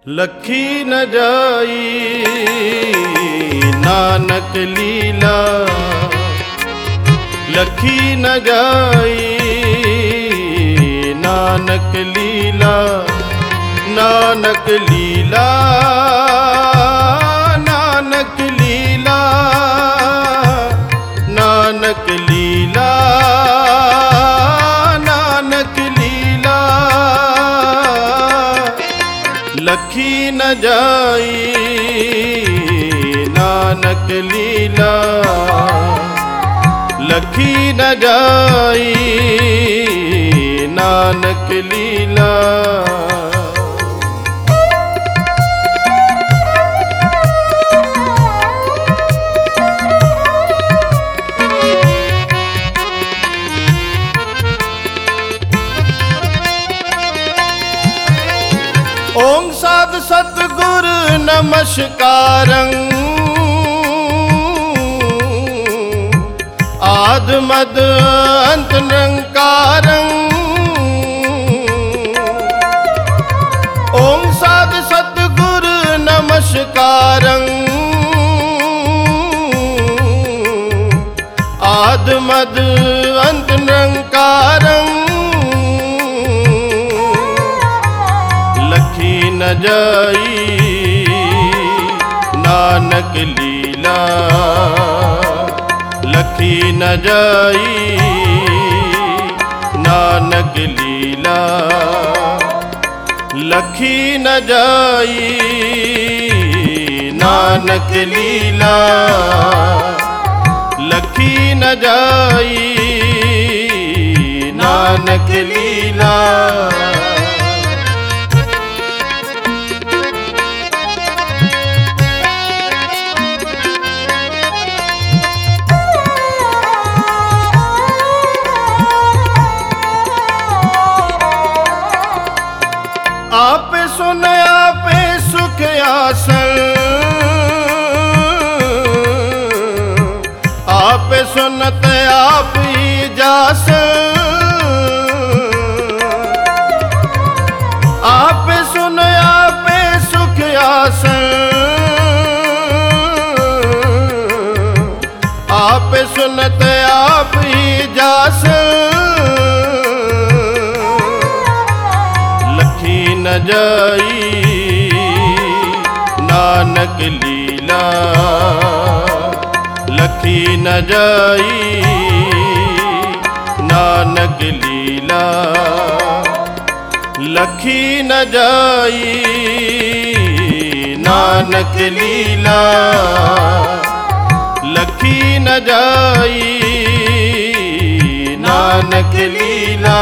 लखी न जाई नानक लीला, लखी न जाई नानक लीला, नानक लीला, नानक लीला, नानक लीला, नानक लीला। लखी न जाई नानक लीला, लखी न जाई नानक लीला। ओम साध सतगुर नमस्कारं, आद मद अंत निरंकारं। ओम साध सतगुर नमस्कारं, आद मद अंत निरंकारं। लखी न जाई नानक लीला, लखी न जाई नानक लीला, लखी न जाई नानक लीला, लखी न जाई नानक लीला। आपे सुन आपे सुख आसन, आपे सुनत आप ही जासन। आपे सुन आपे सुख आसन, आपे सुनत आप ही जासन। न जाई नानक लीला, लखी न जाई नानक लीला, लखी न जाई नानक लीला, लखी न जाई नानक लीला।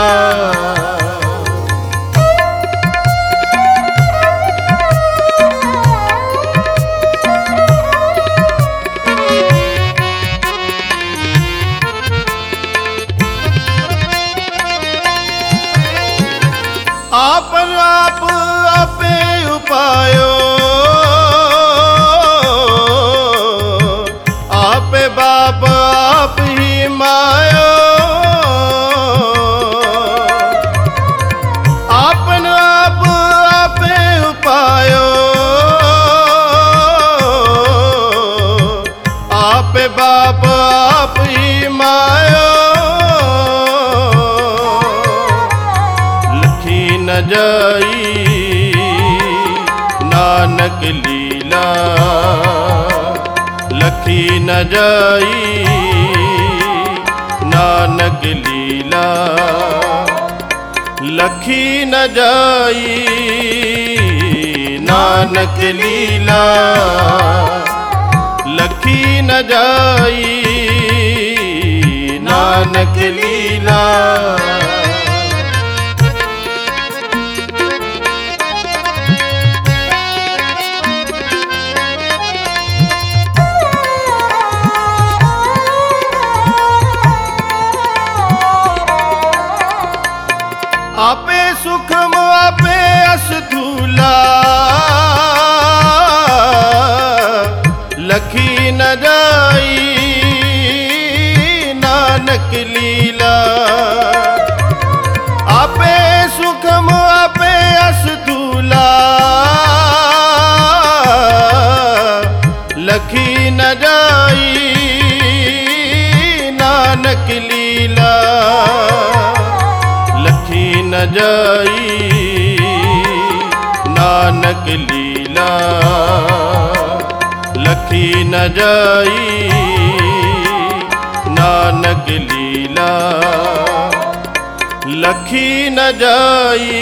आप आप आपे उपायो, आपे बाप आप ही मायो। आपन आप आपे उपायो, आपे बाप आप ही मायो। न जाई नानक लीला, लखी न जाई नानक लीला, लखी न जाई नानक लीला, लखी न जाई नानक लीला। आपे सुखम आपे असधूला, लखी न जाई नानक लीला, नानक लीला लखी न जाई, नानक लीला लखी न जाई,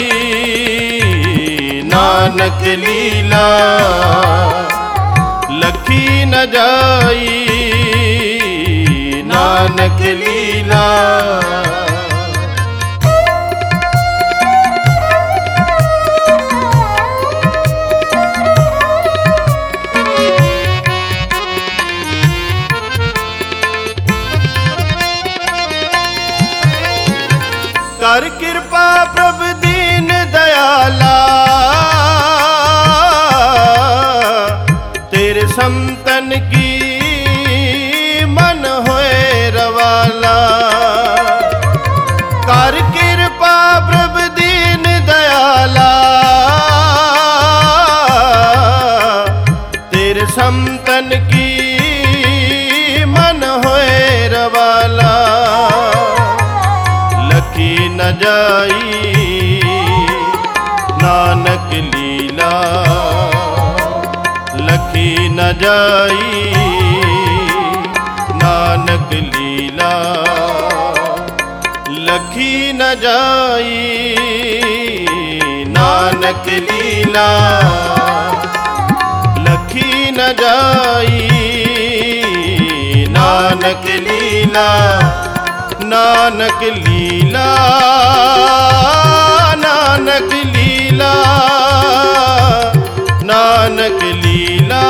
नानक लीला लखी न जाई, नानक लीला। कर कृपा प्रभु दीन दयाला, तेरे संतन की मन होए रवाला। कर कृपा प्रभु दीन दयाला, तेरे संतन की मन होए रवाला। लखी न जाई, नानक लीला लखी न जाई, नानक लीला लखी न जाई, नानक लीला लखी न जाई, नानक लीला। नानक लीला नानक लीला, नानक लीला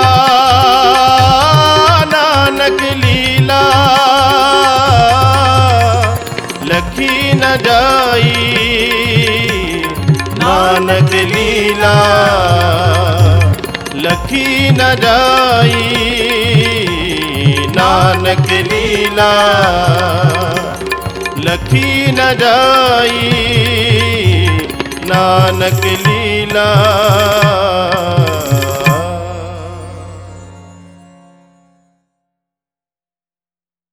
नानक लीला लखी न जाई, नानक लीला लखी न जाई, नानक लीला लखी न जाई, नानक लीला।